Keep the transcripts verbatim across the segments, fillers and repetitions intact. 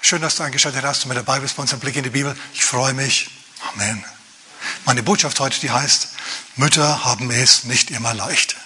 Schön, dass du eingeschaltet hast und mit dabei bist bei uns im Blick in die Bibel. Ich freue mich. Amen. Meine Botschaft heute, die heißt, Mütter haben es nicht immer leicht.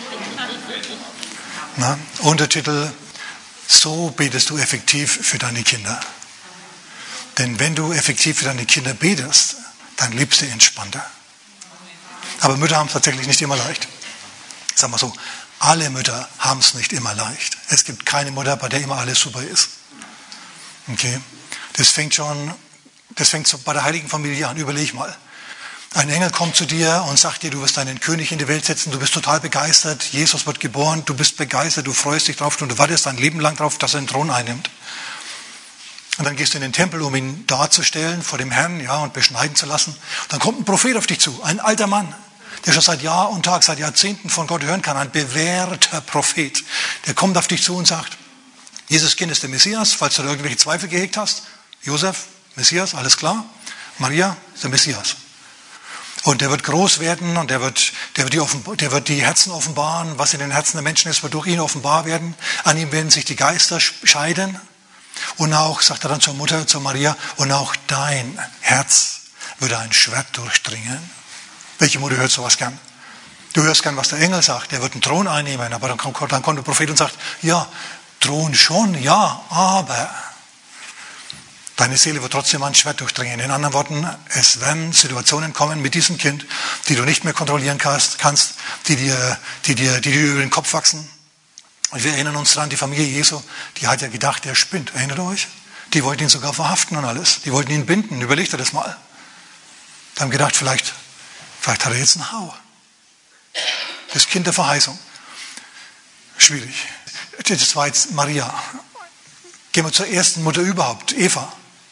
Na, Untertitel, so betest du effektiv für deine Kinder. Denn wenn du effektiv für deine Kinder betest, dann lebst du entspannter. Aber Mütter haben es tatsächlich nicht immer leicht. Sag mal so, alle Mütter haben es nicht immer leicht. Es gibt keine Mutter, bei der immer alles super ist. Okay? Das fängt schon, das fängt so bei der heiligen Familie an. Überleg mal. Ein Engel kommt zu dir und sagt dir, du wirst einen König in die Welt setzen, du bist total begeistert, Jesus wird geboren, du bist begeistert, du freust dich drauf und du wartest dein Leben lang drauf, dass er den Thron einnimmt. Und dann gehst du in den Tempel, um ihn darzustellen vor dem Herrn, ja, und beschneiden zu lassen. Und dann kommt ein Prophet auf dich zu, ein alter Mann, der schon seit Jahr und Tag, seit Jahrzehnten von Gott hören kann, ein bewährter Prophet. Der kommt auf dich zu und sagt, dieses Kind ist der Messias, falls du da irgendwelche Zweifel gehegt hast. Josef, Messias, alles klar. Maria ist der Messias. Und der wird groß werden und der wird, der, wird die offen, der wird die Herzen offenbaren. Was in den Herzen der Menschen ist, wird durch ihn offenbar werden. An ihm werden sich die Geister scheiden. Und auch, sagt er dann zur Mutter, zur Maria, und auch dein Herz wird ein Schwert durchdringen. Welche Mutter hört sowas gern? Du hörst gern, was der Engel sagt. Der wird einen Thron einnehmen. Aber dann kommt, dann kommt der Prophet und sagt, ja, Thron schon, ja, aber deine Seele wird trotzdem ein Schwert durchdringen. In anderen Worten, es werden Situationen kommen mit diesem Kind, die du nicht mehr kontrollieren kannst, die dir, die dir, die dir über den Kopf wachsen. Und wir erinnern uns daran, die Familie Jesu, die hat ja gedacht, der spinnt. Erinnert ihr euch? Die wollten ihn sogar verhaften und alles. Die wollten ihn binden. Überlegt ihr das mal. Die haben gedacht, vielleicht, vielleicht hat er jetzt einen Hau. Das Kind der Verheißung. Schwierig. Das war jetzt Maria. Gehen wir zur ersten Mutter überhaupt, Eva.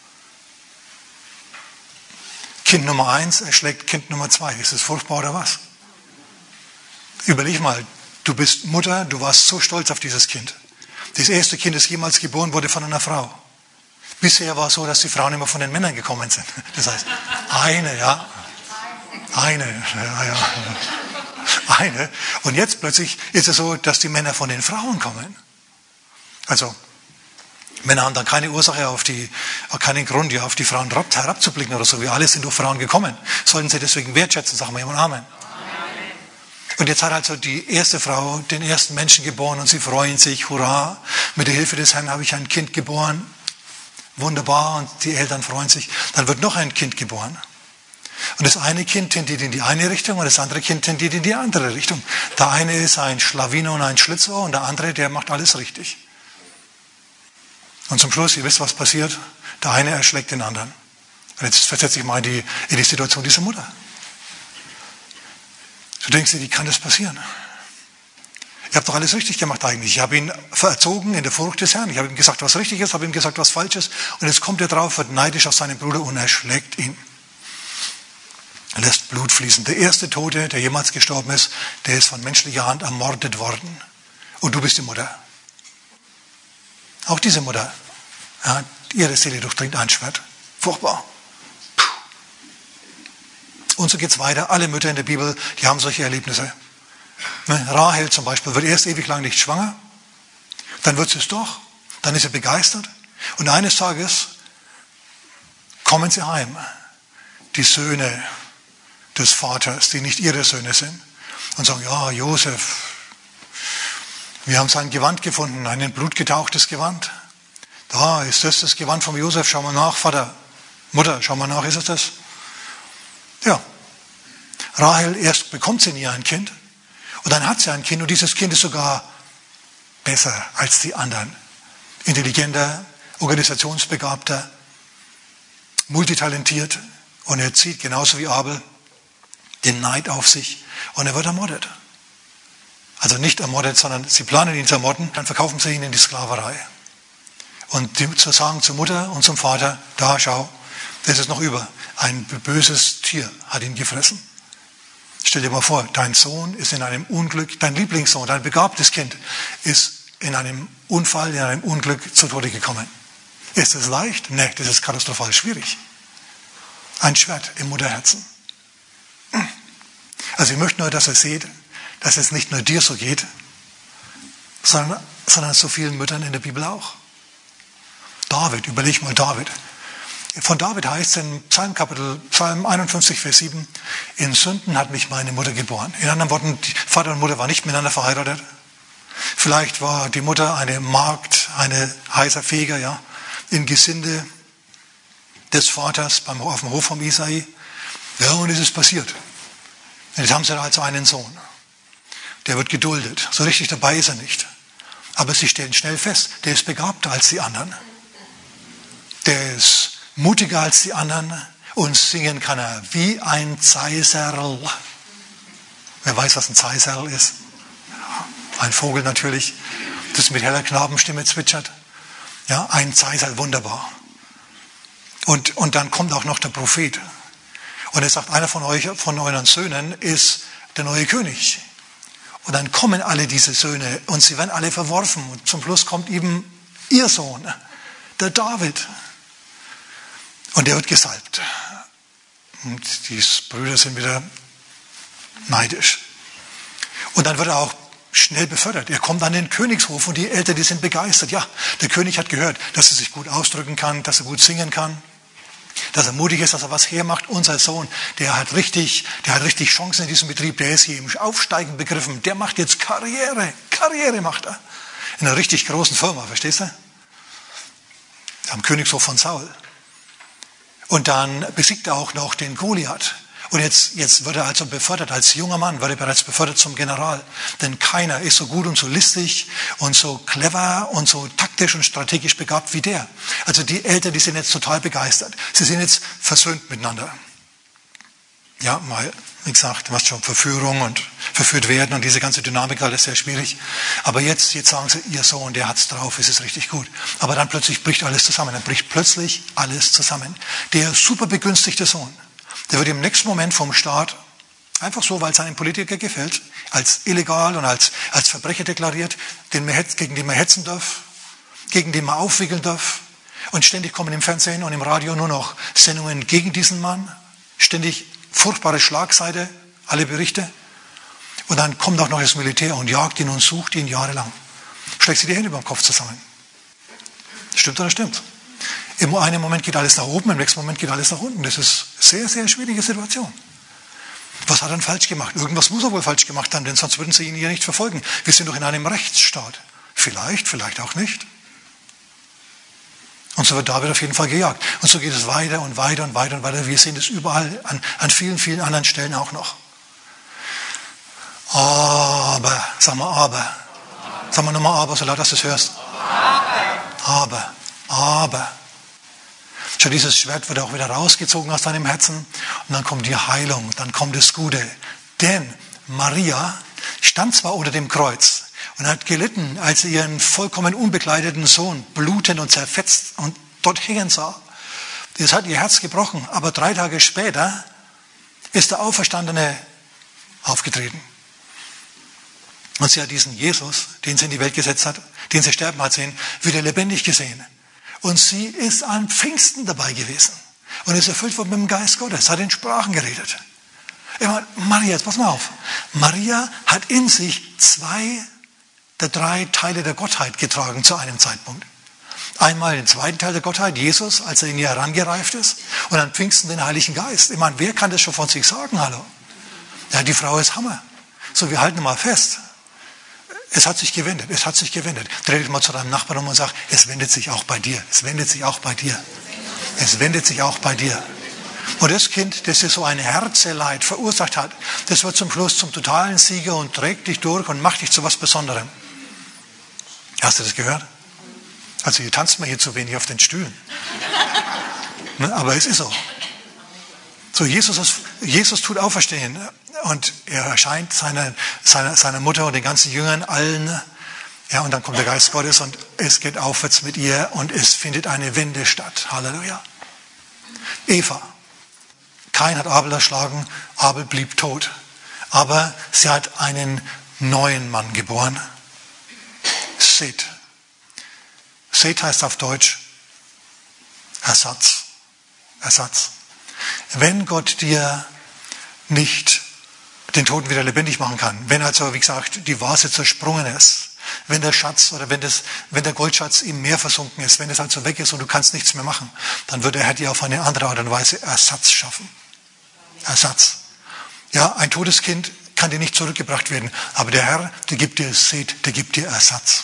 Kind Nummer eins erschlägt Kind Nummer zwei. Ist das furchtbar oder was? Überleg mal, du bist Mutter, du warst so stolz auf dieses Kind. Das erste Kind, das jemals geboren wurde von einer Frau. Bisher war es so, dass die Frauen immer von den Männern gekommen sind. Das heißt, eine, ja. Eine, ja, ja. Eine. Und jetzt plötzlich ist es so, dass die Männer von den Frauen kommen. Also, Männer haben dann keine Ursache, auf die, keinen Grund, ja, auf die Frauen herabzublicken oder so. Wir alle sind durch Frauen gekommen. Sollten sie deswegen wertschätzen, sagen wir jemand Amen. Amen. Und jetzt hat also die erste Frau den ersten Menschen geboren und sie freuen sich, hurra, mit der Hilfe des Herrn habe ich ein Kind geboren. Wunderbar, und die Eltern freuen sich. Dann wird noch ein Kind geboren. Und das eine Kind tendiert in die eine Richtung und das andere Kind tendiert in die andere Richtung. Der eine ist ein Schlawiner und ein Schlitzohr und der andere, der macht alles richtig. Und zum Schluss, ihr wisst, was passiert, der eine erschlägt den anderen. Und jetzt versetze ich mal in die, in die Situation dieser Mutter. Du denkst dir, wie kann das passieren? Ich habe doch alles richtig gemacht eigentlich. Ich habe ihn erzogen in der Furcht des Herrn. Ich habe ihm gesagt, was richtig ist, habe ihm gesagt, was falsch ist. Und jetzt kommt er drauf, wird neidisch auf seinen Bruder und erschlägt ihn. Er lässt Blut fließen. Der erste Tote, der jemals gestorben ist, der ist von menschlicher Hand ermordet worden. Und du bist die Mutter. Auch diese Mutter, ja, ihre Seele durchdringt ein Schwert. Furchtbar. Puh. Und so geht es weiter. Alle Mütter in der Bibel, die haben solche Erlebnisse. Ne? Rahel zum Beispiel wird erst ewig lang nicht schwanger. Dann wird sie es doch. Dann ist sie begeistert. Und eines Tages kommen sie heim. Die Söhne des Vaters, die nicht ihre Söhne sind. Und sagen, ja, Josef, wir haben sein Gewand gefunden, ein in Blut getauchtes Gewand. Da ist das das Gewand von Josef, schau mal nach, Vater, Mutter, schau mal nach, ist es das? Ja. Rahel, erst bekommt sie nie ein Kind und dann hat sie ein Kind und dieses Kind ist sogar besser als die anderen. Intelligenter, organisationsbegabter, multitalentiert und er zieht genauso wie Abel den Neid auf sich und er wird ermordet. Also nicht ermordet, sondern sie planen ihn zu ermorden, dann verkaufen sie ihn in die Sklaverei. Und die zu sagen zur Mutter und zum Vater, da schau, das ist noch über. Ein böses Tier hat ihn gefressen. Stell dir mal vor, dein Sohn ist in einem Unglück, dein Lieblingssohn, dein begabtes Kind ist in einem Unfall, in einem Unglück zu Tode gekommen. Ist das leicht? Nee, das ist katastrophal schwierig. Ein Schwert im Mutterherzen. Also ich möchte nur, dass ihr seht, dass es nicht nur dir so geht, sondern, sondern so vielen Müttern in der Bibel auch. David, überleg mal David. Von David heißt es in Psalm Kapitel, Psalm einundfünfzig, Vers sieben, in Sünden hat mich meine Mutter geboren. In anderen Worten, Vater und Mutter waren nicht miteinander verheiratet. Vielleicht war die Mutter eine Magd, eine heißer Feger, ja, im Gesinde des Vaters beim, auf dem Hof von Isai. Ja, und es ist passiert. Und jetzt haben sie also einen Sohn. Der wird geduldet. So richtig dabei ist er nicht. Aber sie stellen schnell fest, der ist begabter als die anderen. Der ist mutiger als die anderen und singen kann er wie ein Zeiserl. Wer weiß, was ein Zeiserl ist? Ein Vogel natürlich, das mit heller Knabenstimme zwitschert. Ja, ein Zeiserl, wunderbar. Und, und dann kommt auch noch der Prophet. Und er sagt, einer von euch, von euren Söhnen ist der neue König. Und dann kommen alle diese Söhne und sie werden alle verworfen. Und zum Schluss kommt eben ihr Sohn, der David. Und der wird gesalbt. Und die Brüder sind wieder neidisch. Und dann wird er auch schnell befördert. Er kommt an den Königshof und die Eltern, die sind begeistert. Ja, der König hat gehört, dass er sich gut ausdrücken kann, dass er gut singen kann, dass er mutig ist, dass er was hermacht. Unser Sohn, der hat richtig, der hat richtig Chancen in diesem Betrieb. Der ist hier im Aufsteigen begriffen. Der macht jetzt Karriere. Karriere macht er. In einer richtig großen Firma, verstehst du? Am Königshof von Saul. Und dann besiegt er auch noch den Goliath. Und jetzt, jetzt wird er also befördert, als junger Mann wird er bereits befördert zum General. Denn keiner ist so gut und so listig und so clever und so taktisch und strategisch begabt wie der. Also die Eltern, die sind jetzt total begeistert. Sie sind jetzt versöhnt miteinander. Ja, mal, wie gesagt, du hast schon Verführung und verführt werden und diese ganze Dynamik, alles sehr schwierig. Aber jetzt, jetzt sagen sie, ihr Sohn, der hat's drauf, es ist richtig gut. Aber dann plötzlich bricht alles zusammen. Dann bricht plötzlich alles zusammen. Der super begünstigte Sohn, der wird im nächsten Moment vom Staat, einfach so, weil es einem Politiker gefällt, als illegal und als, als Verbrecher deklariert, den man, gegen den man hetzen darf, gegen den man aufwickeln darf. Und ständig kommen im Fernsehen und im Radio nur noch Sendungen gegen diesen Mann. Ständig furchtbare Schlagseite, alle Berichte. Und dann kommt auch noch das Militär und jagt ihn und sucht ihn jahrelang. Schlägt sich die Hände über den Kopf zusammen. Stimmt oder stimmt? Im einen Moment geht alles nach oben, im nächsten Moment geht alles nach unten. Das ist eine sehr, sehr schwierige Situation. Was hat er denn falsch gemacht? Irgendwas muss er wohl falsch gemacht haben, denn sonst würden sie ihn hier nicht verfolgen. Wir sind doch in einem Rechtsstaat. Vielleicht, vielleicht auch nicht. Und so wird David auf jeden Fall gejagt. Und so geht es weiter und weiter und weiter und weiter. Wir sehen das überall, an, an vielen, vielen anderen Stellen auch noch. Aber, sag mal aber. Sag mal nochmal aber, so laut, dass du es hörst. Aber, aber. Schon dieses Schwert wird auch wieder rausgezogen aus deinem Herzen. Und dann kommt die Heilung, dann kommt das Gute. Denn Maria stand zwar unter dem Kreuz und hat gelitten, als sie ihren vollkommen unbekleideten Sohn blutend und zerfetzt und dort hängen sah. Das hat ihr Herz gebrochen. Aber drei Tage später ist der Auferstandene aufgetreten. Und sie hat diesen Jesus, den sie in die Welt gesetzt hat, den sie sterben hat sehen, wieder lebendig gesehen. Und sie ist an Pfingsten dabei gewesen. Und ist erfüllt worden mit dem Geist Gottes, hat in Sprachen geredet. Ich meine, Maria, jetzt pass mal auf. Maria hat in sich zwei der drei Teile der Gottheit getragen zu einem Zeitpunkt. Einmal den zweiten Teil der Gottheit, Jesus, als er in ihr herangereift ist. Und an Pfingsten den Heiligen Geist. Ich meine, wer kann das schon von sich sagen, hallo? Ja, die Frau ist Hammer. So, wir halten mal fest. Es hat sich gewendet, es hat sich gewendet. Dreh mal zu deinem Nachbarn um und sag, es wendet sich auch bei dir. Es wendet sich auch bei dir. Es wendet sich auch bei dir. Und das Kind, das dir so ein Herzeleid verursacht hat, das wird zum Schluss zum totalen Sieger und trägt dich durch und macht dich zu was Besonderem. Hast du das gehört? Also hier tanzt man hier zu wenig auf den Stühlen. Ne? Aber es ist so. So, Jesus, ist, Jesus tut Auferstehen. Und er erscheint seiner, seiner, seiner Mutter und den ganzen Jüngern, allen. Ja, und dann kommt der Geist Gottes und es geht aufwärts mit ihr und es findet eine Wende statt. Halleluja. Eva. Kain hat Abel erschlagen, Abel blieb tot. Aber sie hat einen neuen Mann geboren. Seth. Seth heißt auf Deutsch Ersatz. Ersatz. Wenn Gott dir nicht den Toten wieder lebendig machen kann, wenn also, wie gesagt, die Vase zersprungen ist, wenn der Schatz oder wenn, das, wenn der Goldschatz im Meer versunken ist, wenn es also weg ist und du kannst nichts mehr machen, dann wird der Herr dir auf eine andere Art und Weise Ersatz schaffen. Ersatz. Ja, ein totes Kind kann dir nicht zurückgebracht werden, aber der Herr, der gibt dir Seth, der gibt dir Ersatz.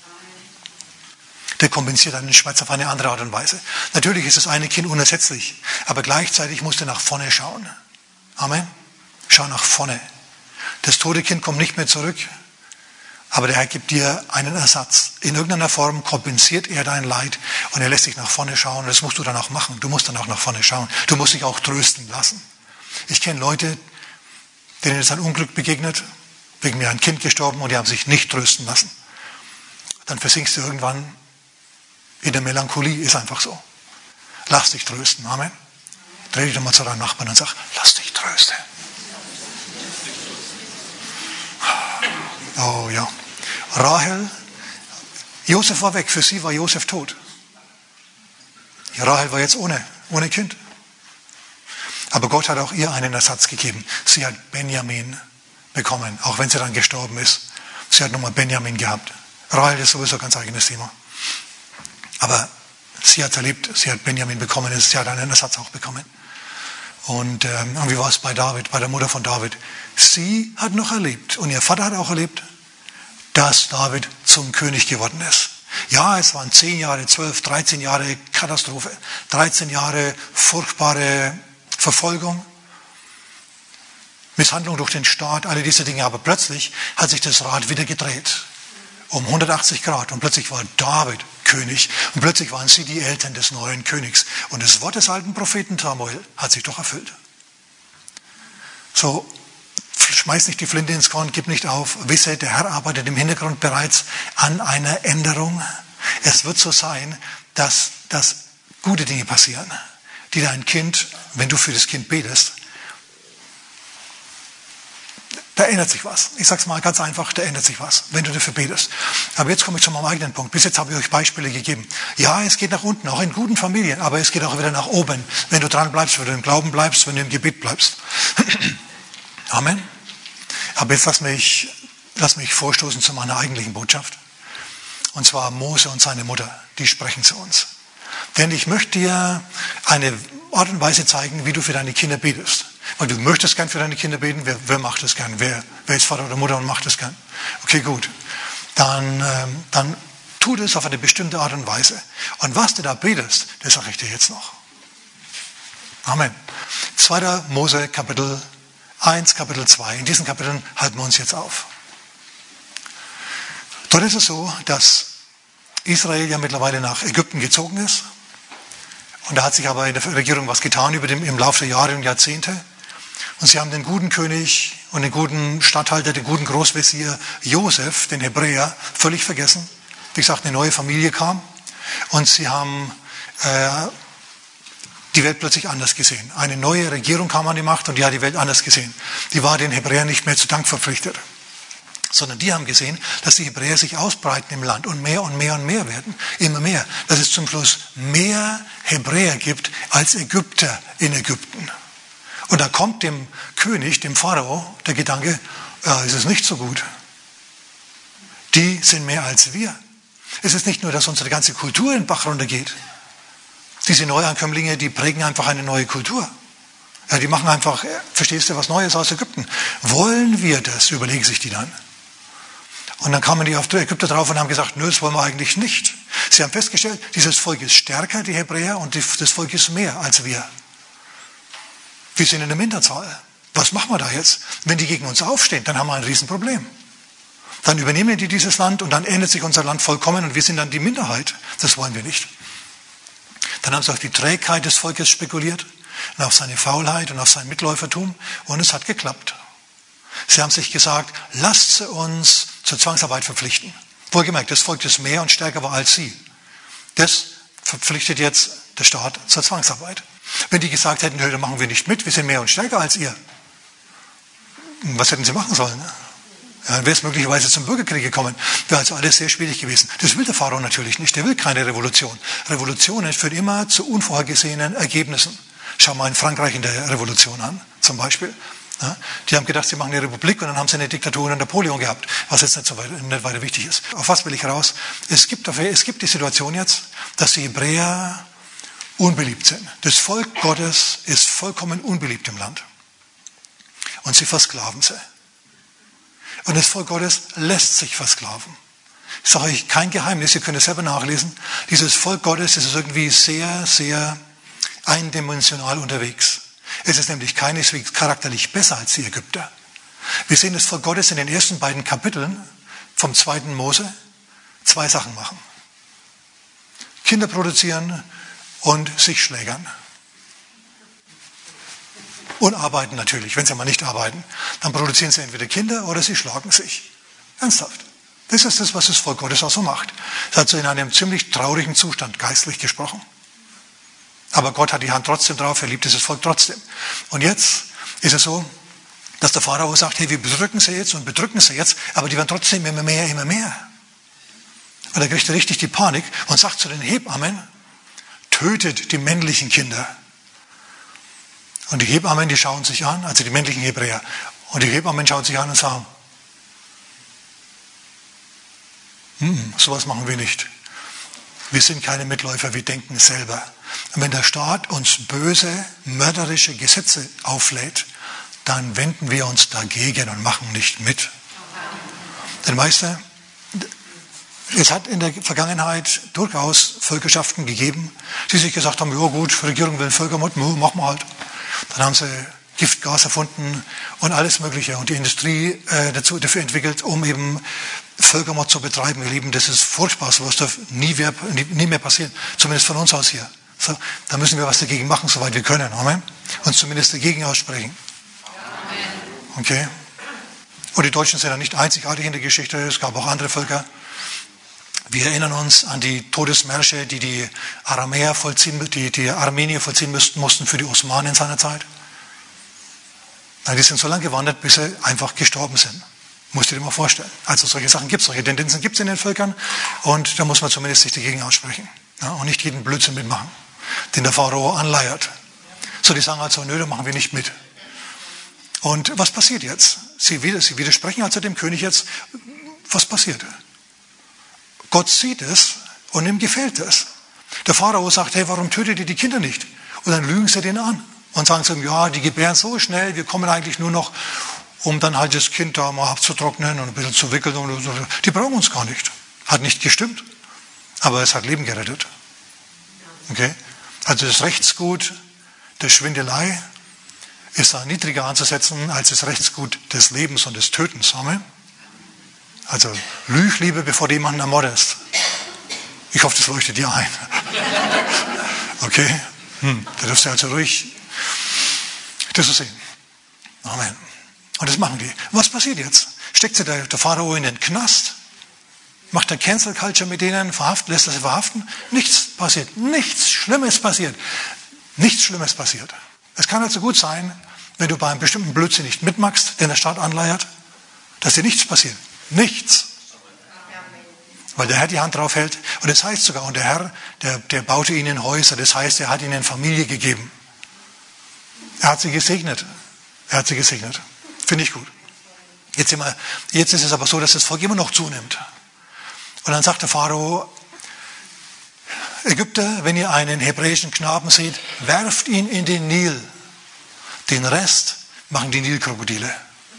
Der kompensiert deinen Schmerz auf eine andere Art und Weise. Natürlich ist das eine Kind unersetzlich, aber gleichzeitig musst du nach vorne schauen. Amen. Schau nach vorne. Das tote Kind kommt nicht mehr zurück, aber der Herr gibt dir einen Ersatz. In irgendeiner Form kompensiert er dein Leid und er lässt dich nach vorne schauen. Und das musst du dann auch machen. Du musst dann auch nach vorne schauen. Du musst dich auch trösten lassen. Ich kenne Leute, denen ist ein Unglück begegnet, wegen mir ein Kind gestorben und die haben sich nicht trösten lassen. Dann versinkst du irgendwann in der Melancholie, ist einfach so. Lass dich trösten, Amen. Dreh dich doch mal zu deinem Nachbarn und sag, lass dich trösten. Oh ja. Rahel, Josef war weg, für sie war Josef tot. Rahel war jetzt ohne, ohne Kind. Aber Gott hat auch ihr einen Ersatz gegeben. Sie hat Benjamin bekommen, auch wenn sie dann gestorben ist. Sie hat nochmal Benjamin gehabt. Rahel ist sowieso ein ganz eigenes Thema. Aber sie hat erlebt, sie hat Benjamin bekommen, sie hat einen Ersatz auch bekommen. Und, ähm, und wie war es bei David, bei der Mutter von David? Sie hat noch erlebt, und ihr Vater hat auch erlebt, dass David zum König geworden ist. Ja, es waren zehn Jahre, zwölf, dreizehn Jahre Katastrophe, dreizehn Jahre furchtbare Verfolgung, Misshandlung durch den Staat, alle diese Dinge. Aber plötzlich hat sich das Rad wieder gedreht, um hundertachtzig Grad. Und plötzlich war David König. Und plötzlich waren sie die Eltern des neuen Königs. Und das Wort des alten Propheten Samuel hat sich doch erfüllt. So, schmeiß nicht die Flinte ins Korn, gib nicht auf. Wisse, der Herr arbeitet im Hintergrund bereits an einer Änderung. Es wird so sein, dass, dass gute Dinge passieren, die dein Kind, wenn du für das Kind betest, da ändert sich was. Ich sage es mal ganz einfach, da ändert sich was, wenn du dafür betest. Aber jetzt komme ich zu meinem eigenen Punkt. Bis jetzt habe ich euch Beispiele gegeben. Ja, es geht nach unten, auch in guten Familien, aber es geht auch wieder nach oben, wenn du dran bleibst, wenn du im Glauben bleibst, wenn du im Gebet bleibst. Amen. Aber jetzt lass mich, lass mich vorstoßen zu meiner eigentlichen Botschaft. Und zwar Mose und seine Mutter, die sprechen zu uns. Denn ich möchte dir eine Art und Weise zeigen, wie du für deine Kinder betest. Weil du möchtest gern für deine Kinder beten. Wer, wer macht das gern? Wer, wer ist Vater oder Mutter und macht das gern? Okay, gut. Dann, ähm, dann tu das auf eine bestimmte Art und Weise. Und was du da betest, das sage ich dir jetzt noch. Amen. zweiter Mose Kapitel eins, Kapitel zwei. In diesen Kapiteln halten wir uns jetzt auf. Dort ist es so, dass Israel ja mittlerweile nach Ägypten gezogen ist. Und da hat sich aber in der Regierung was getan über dem, im Laufe der Jahre und Jahrzehnte. Und sie haben den guten König und den guten Statthalter, den guten Großvezier Josef, den Hebräer, völlig vergessen. Wie gesagt, eine neue Familie kam. Und sie haben äh, die Welt plötzlich anders gesehen. Eine neue Regierung kam an die Macht und die hat die Welt anders gesehen. Die war den Hebräern nicht mehr zu Dank verpflichtet. Sondern die haben gesehen, dass die Hebräer sich ausbreiten im Land und mehr und mehr und mehr werden. Immer mehr. Dass es zum Schluss mehr Hebräer gibt als Ägypter in Ägypten. Und da kommt dem König, dem Pharao, der Gedanke, ja, es ist nicht so gut. Die sind mehr als wir. Es ist nicht nur, dass unsere ganze Kultur in den Bach runtergeht. Diese Neuankömmlinge, die prägen einfach eine neue Kultur. Ja, die machen einfach, verstehst du, was Neues aus Ägypten. Wollen wir das, überlegen sich die dann. Und dann kamen die auf die Ägypter drauf und haben gesagt, nö, das wollen wir eigentlich nicht. Sie haben festgestellt, dieses Volk ist stärker, die Hebräer, und das Volk ist mehr als wir. Wir sind in der Minderzahl. Was machen wir da jetzt? Wenn die gegen uns aufstehen, dann haben wir ein Riesenproblem. Dann übernehmen die dieses Land und dann ändert sich unser Land vollkommen und wir sind dann die Minderheit. Das wollen wir nicht. Dann haben sie auf die Trägheit des Volkes spekuliert und auf seine Faulheit und auf sein Mitläufertum, und es hat geklappt. Sie haben sich gesagt, lasst sie uns zur Zwangsarbeit verpflichten. Wohlgemerkt, das Volk, das mehr und stärker war als sie. Das verpflichtet jetzt der Staat zur Zwangsarbeit. Wenn die gesagt hätten, dann machen wir nicht mit, wir sind mehr und stärker als ihr. Was hätten sie machen sollen? Ja, dann wäre es möglicherweise zum Bürgerkrieg gekommen. Wäre also alles sehr schwierig gewesen. Das will der Pharao natürlich nicht. Der will keine Revolution. Revolutionen führen immer zu unvorhergesehenen Ergebnissen. Schau mal in Frankreich in der Revolution an, zum Beispiel. Ja, die haben gedacht, sie machen eine Republik und dann haben sie eine Diktatur unter Napoleon gehabt, was jetzt nicht so weit, nicht weiter wichtig ist. Auf was will ich raus? Es gibt, es gibt die Situation jetzt, dass die Hebräer unbeliebt sind. Das Volk Gottes ist vollkommen unbeliebt im Land. Und sie versklaven sie. Und das Volk Gottes lässt sich versklaven. Ich sage euch kein Geheimnis, ihr könnt es selber nachlesen. Dieses Volk Gottes ist irgendwie sehr, sehr eindimensional unterwegs. Es ist nämlich keineswegs charakterlich besser als die Ägypter. Wir sehen das Volk Gottes in den ersten beiden Kapiteln vom zweiten Mose zwei Sachen machen. Kinder produzieren und sich schlägern. Und arbeiten natürlich. Wenn sie mal nicht arbeiten, dann produzieren sie entweder Kinder oder sie schlagen sich. Ernsthaft. Das ist das, was das Volk Gottes auch so macht. Es hat so in einem ziemlich traurigen Zustand geistlich gesprochen. Aber Gott hat die Hand trotzdem drauf, er liebt dieses Volk trotzdem. Und jetzt ist es so, dass der Pharao sagt, hey, wir bedrücken sie jetzt und bedrücken sie jetzt, aber die werden trotzdem immer mehr, immer mehr. Und er kriegt richtig die Panik und sagt zu den Hebammen, tötet die männlichen Kinder. Und die Hebammen, die schauen sich an, also die männlichen Hebräer, und die Hebammen schauen sich an und sagen, hm, sowas machen wir nicht. Wir sind keine Mitläufer, wir denken selber. Und wenn der Staat uns böse, mörderische Gesetze auflädt, dann wenden wir uns dagegen und machen nicht mit. Denn weißt du, es hat in der Vergangenheit durchaus Völkerschaften gegeben, die sich gesagt haben, ja gut, die Regierung will Völkermord, machen wir halt. Dann haben sie Giftgas erfunden und alles Mögliche und die Industrie äh, dazu, dafür entwickelt, um eben Völkermord zu betreiben. Ihr Lieben, das ist furchtbar, sowas darf nie mehr, nie mehr passieren, zumindest von uns aus hier. So, da müssen wir was dagegen machen, soweit wir können. Amen. Und zumindest dagegen aussprechen. Okay? Und die Deutschen sind ja nicht einzigartig in der Geschichte, es gab auch andere Völker. Wir erinnern uns an die Todesmärsche, die die Aramäer vollziehen, die, die Armenier vollziehen müssten, mussten für die Osmanen in seiner Zeit. Die sind so lange gewandert, bis sie einfach gestorben sind. Musst du dir mal vorstellen. Also solche Sachen gibt es, solche Tendenzen gibt es in den Völkern und da muss man zumindest sich dagegen aussprechen. Ja, und nicht jeden Blödsinn mitmachen, den der Pharao anleiert. So, die sagen also, nö, da machen wir nicht mit. Und was passiert jetzt? Sie, sie widersprechen also dem König jetzt, was passiert? Gott sieht es und ihm gefällt es. Der Pharao sagt, hey, warum tötet ihr die Kinder nicht? Und dann lügen sie den an und sagen zu ihm, ja, die gebären so schnell, wir kommen eigentlich nur noch, um dann halt das Kind da mal abzutrocknen und ein bisschen zu wickeln. Und so. Die brauchen uns gar nicht. Hat nicht gestimmt, aber es hat Leben gerettet. Okay? Also das Rechtsgut der Schwindelei ist da niedriger anzusetzen als das Rechtsgut des Lebens und des Tötens. Amen. Also lüg lieber, bevor du jemanden ermordest. Ich hoffe, das leuchtet dir ein. Okay? Hm, da dürfst du also ruhig das so sehen. Amen. Und das machen die. Was passiert jetzt? Steckt sie der, der Pharao in den Knast? Macht er Cancel Culture mit denen? Verhaften, lässt er sie verhaften? Nichts passiert. Nichts Schlimmes passiert. Nichts Schlimmes passiert. Es kann also gut sein, wenn du bei einem bestimmten Blödsinn nicht mitmachst, den der Staat anleiert, dass dir nichts passiert. Nichts. Weil der Herr die Hand drauf hält. Und das heißt sogar, und der Herr, der, der baute ihnen Häuser. Das heißt, er hat ihnen Familie gegeben. Er hat sie gesegnet. Er hat sie gesegnet. Finde ich gut. Jetzt, immer, jetzt ist es aber so, dass das Volk immer noch zunimmt. Und dann sagt der Pharao, Ägypter, wenn ihr einen hebräischen Knaben seht, werft ihn in den Nil. Den Rest machen die Nilkrokodile.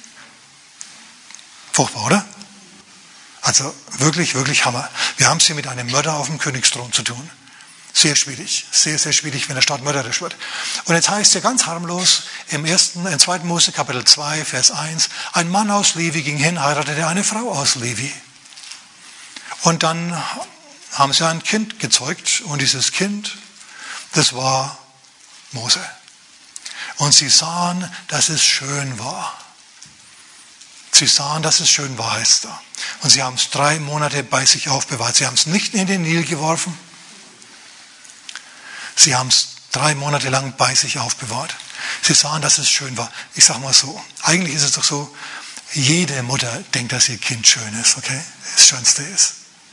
Furchtbar, oder? Also wirklich, wirklich Hammer. Wir haben es hier mit einem Mörder auf dem Königsthron zu tun. Sehr schwierig, sehr, sehr schwierig, wenn der Staat mörderisch wird. Und jetzt heißt es ja ganz harmlos im ersten, im zweiten Mose Kapitel zwei, Vers eins, ein Mann aus Levi ging hin, heiratete eine Frau aus Levi. Und dann haben sie ein Kind gezeugt und dieses Kind, das war Mose. Und sie sahen, dass es schön war. Sie sahen, dass es schön war, heißt da. Und sie haben es drei Monate bei sich aufbewahrt. Sie haben es nicht in den Nil geworfen. Sie haben es drei Monate lang bei sich aufbewahrt. Sie sahen, dass es schön war. Ich sage mal so, eigentlich ist es doch so, jede Mutter denkt, dass ihr Kind schön ist, okay? Das Schönste ist.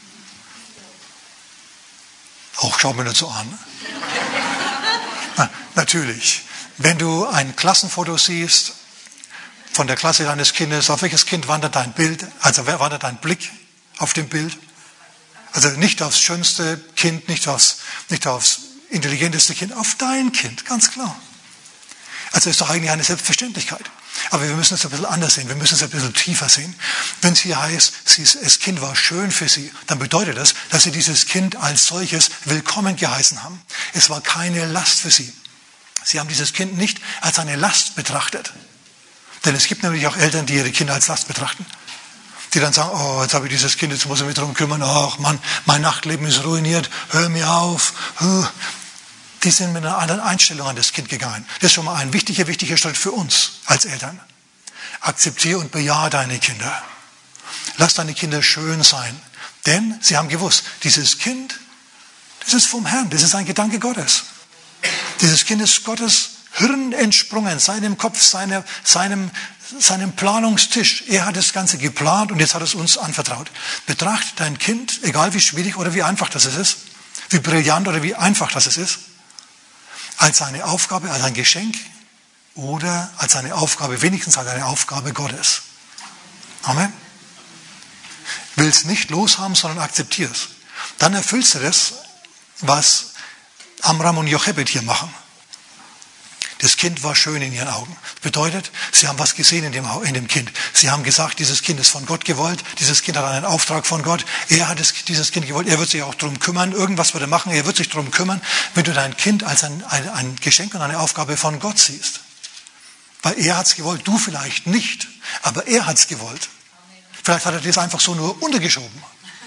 Auch schau mir nicht so an. Na, natürlich, wenn du ein Klassenfoto siehst von der Klasse deines Kindes, auf welches Kind wandert dein Bild, also wandert dein Blick auf dem Bild? Also nicht aufs schönste Kind, nicht aufs, nicht aufs intelligenteste Kind, auf dein Kind, ganz klar. Also ist doch eigentlich eine Selbstverständlichkeit. Aber wir müssen es ein bisschen anders sehen, wir müssen es ein bisschen tiefer sehen. Wenn es hier heißt, sie, das Kind war schön für sie, dann bedeutet das, dass sie dieses Kind als solches willkommen geheißen haben. Es war keine Last für sie. Sie haben dieses Kind nicht als eine Last betrachtet. Denn es gibt nämlich auch Eltern, die ihre Kinder als Last betrachten. Die dann sagen, oh, jetzt habe ich dieses Kind, jetzt muss ich mich darum kümmern, ach Mann, mein Nachtleben ist ruiniert, hör mir auf. Die sind mit einer anderen Einstellung an das Kind gegangen. Das ist schon mal ein wichtiger, wichtiger Schritt für uns als Eltern. Akzeptiere und bejahe deine Kinder. Lass deine Kinder schön sein. Denn sie haben gewusst, dieses Kind, das ist vom Herrn, das ist ein Gedanke Gottes. Dieses Kind ist Gottes Hirn entsprungen, seinem Kopf, seine, seinem, seinem Planungstisch. Er hat das Ganze geplant und jetzt hat er es uns anvertraut. Betracht dein Kind, egal wie schwierig oder wie einfach das ist, wie brillant oder wie einfach das ist, als eine Aufgabe, als ein Geschenk oder als eine Aufgabe, wenigstens als eine Aufgabe Gottes. Amen. Willst nicht loshaben, sondern akzeptierst. Dann erfüllst du das, was Amram und Jochebed hier machen. Das Kind war schön in ihren Augen. Das bedeutet, sie haben was gesehen in dem, in dem Kind. Sie haben gesagt, dieses Kind ist von Gott gewollt. Dieses Kind hat einen Auftrag von Gott. Er hat es, dieses Kind gewollt. Er wird sich auch darum kümmern. Irgendwas wird er machen. Er wird sich darum kümmern, wenn du dein Kind als ein, ein, ein Geschenk und eine Aufgabe von Gott siehst. Weil er hat es gewollt, du vielleicht nicht. Aber er hat es gewollt. Vielleicht hat er das einfach so nur untergeschoben.